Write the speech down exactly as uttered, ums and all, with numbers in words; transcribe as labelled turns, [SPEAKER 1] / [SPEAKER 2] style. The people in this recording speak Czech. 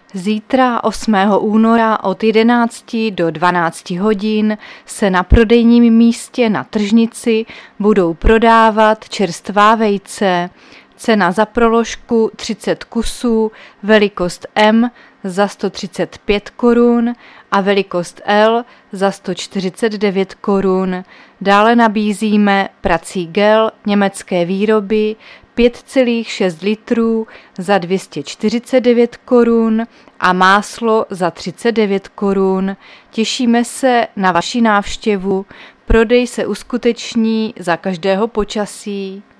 [SPEAKER 1] Zítra osmého února od jedenácti do dvanácti hodin se na prodejním místě na tržnici budou prodávat čerstvá vejce. Cena za proložku třicet kusů, velikost M za sto třicet pět korun a velikost L za sto čtyřicet devět korun. Dále nabízíme prací gel německé výroby pět celá šest litrů za dvě stě čtyřicet devět korun a máslo za třicet devět korun. Těšíme se na vaši návštěvu. Prodej se uskuteční za každého počasí.